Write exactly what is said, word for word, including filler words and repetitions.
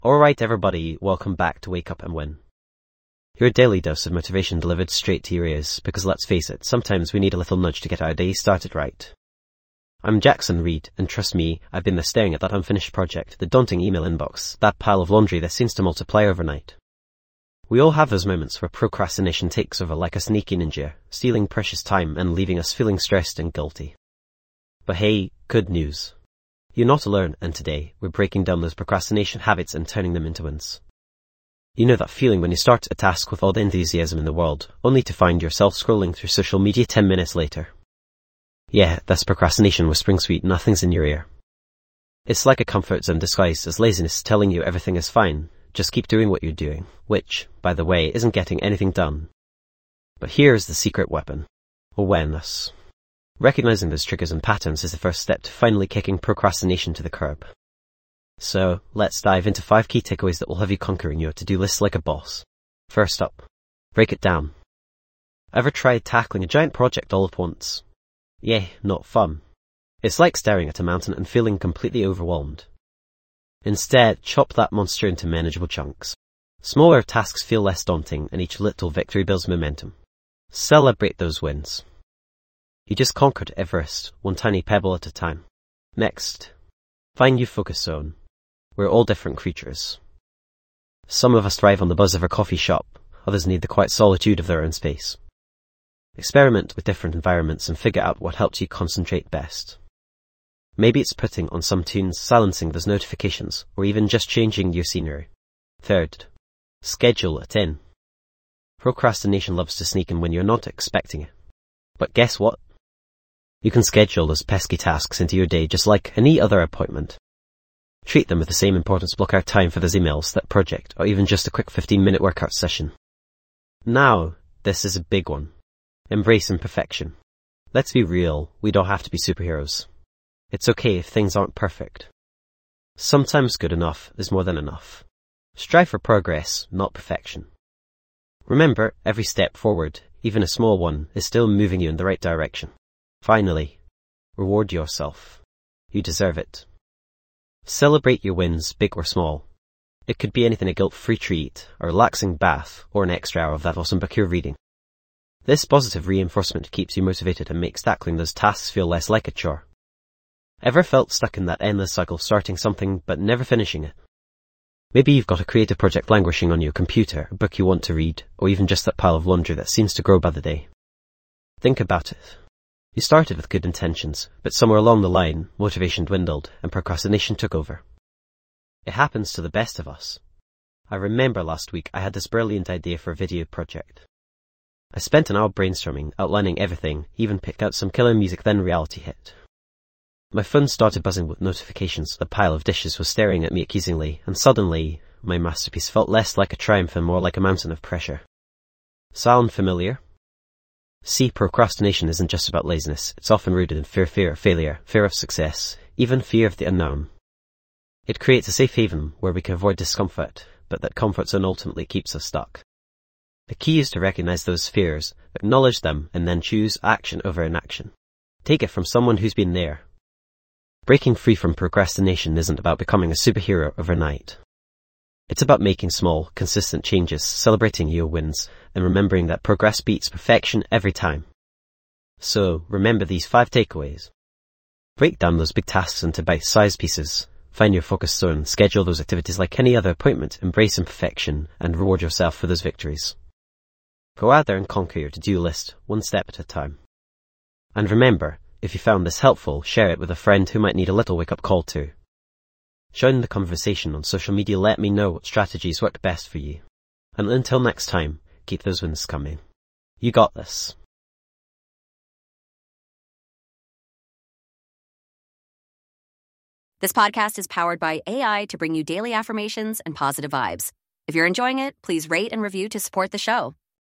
Alright everybody, welcome back to Wake Up and Win. Your daily dose of motivation delivered straight to your ears, because let's face it, sometimes we need a little nudge to get our day started right. I'm Jackson Reed, and trust me, I've been there staring at that unfinished project, the daunting email inbox, that pile of laundry that seems to multiply overnight. We all have those moments where procrastination takes over like a sneaky ninja, stealing precious time and leaving us feeling stressed and guilty. But hey, good news. You're not alone, and today, we're breaking down those procrastination habits and turning them into wins. You know that feeling when you start a task with all the enthusiasm in the world, only to find yourself scrolling through social media ten minutes later. Yeah, that's procrastination whispering sweet nothings in your ear. It's like a comfort zone disguised as laziness telling you everything is fine, just keep doing what you're doing, which, by the way, isn't getting anything done. But here's the secret weapon. Awareness. Recognizing those triggers and patterns is the first step to finally kicking procrastination to the curb. So, let's dive into five key takeaways that will have you conquering your to-do list like a boss. First up, break it down. Ever tried tackling a giant project all at once? Yeah, not fun. It's like staring at a mountain and feeling completely overwhelmed. Instead, chop that monster into manageable chunks. Smaller tasks feel less daunting, and each little victory builds momentum. Celebrate those wins. You just conquered Everest, one tiny pebble at a time. Next, find your focus zone. We're all different creatures. Some of us thrive on the buzz of our coffee shop, others need the quiet solitude of their own space. Experiment with different environments and figure out what helps you concentrate best. Maybe it's putting on some tunes, silencing those notifications, or even just changing your scenery. Third, schedule it in. Procrastination loves to sneak in when you're not expecting it. But guess what? You can schedule those pesky tasks into your day just like any other appointment. Treat them with the same importance, block out time for those emails, that project, or even just a quick fifteen minute workout session. Now, this is a big one. Embrace imperfection. Let's be real, we don't have to be superheroes. It's okay if things aren't perfect. Sometimes good enough is more than enough. Strive for progress, not perfection. Remember, every step forward, even a small one, is still moving you in the right direction. Finally, reward yourself. You deserve it. Celebrate your wins, big or small. It could be anything: a guilt-free treat, a relaxing bath, or an extra hour of that awesome book you're reading. This positive reinforcement keeps you motivated and makes tackling those tasks feel less like a chore. Ever felt stuck in that endless cycle of starting something but never finishing it? Maybe you've got a creative project languishing on your computer, a book you want to read, or even just that pile of laundry that seems to grow by the day. Think about it. You started with good intentions, but somewhere along the line, motivation dwindled and procrastination took over. It happens to the best of us. I remember last week I had this brilliant idea for a video project. I spent an hour brainstorming, outlining everything, even picked out some killer music, then reality hit. My phone started buzzing with notifications, a pile of dishes was staring at me accusingly, and suddenly, my masterpiece felt less like a triumph and more like a mountain of pressure. Sound familiar? See, procrastination isn't just about laziness. It's often rooted in fear, fear of failure, fear of success, even fear of the unknown. It creates a safe haven where we can avoid discomfort, but that comfort zone ultimately keeps us stuck. The key is to recognize those fears, acknowledge them, and then choose action over inaction. Take it from someone who's been there. Breaking free from procrastination isn't about becoming a superhero overnight. It's about making small, consistent changes, celebrating your wins, and remembering that progress beats perfection every time. So, remember these five takeaways. Break down those big tasks into bite-sized pieces. Find your focus zone, schedule those activities like any other appointment, embrace imperfection, and reward yourself for those victories. Go out there and conquer your to-do list, one step at a time. And remember, if you found this helpful, share it with a friend who might need a little wake-up call too. Join the conversation on social media, let me know what strategies work best for you. And until next time, keep those wins coming. You got this. This podcast is powered by A I to bring you daily affirmations and positive vibes. If you're enjoying it, please rate and review to support the show.